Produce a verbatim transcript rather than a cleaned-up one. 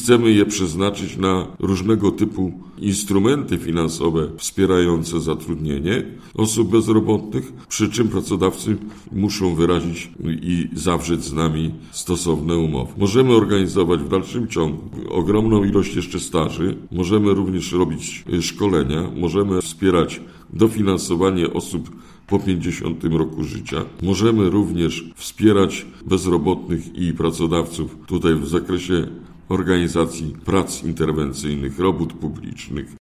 chcemy je przeznaczyć na różnego typu instrumenty finansowe wspierające zatrudnienie osób bezrobotnych, przy czym pracodawcy muszą wyrazić i zawrzeć z nami stosowne umowy. Możemy organizować w dalszym ciągu ogromną ilość jeszcze staży, możemy również robić szkolenia, możemy wspierać dofinansowanie osób po pięćdziesiątym roku życia. Możemy również wspierać bezrobotnych i pracodawców tutaj w zakresie organizacji prac interwencyjnych, robót publicznych.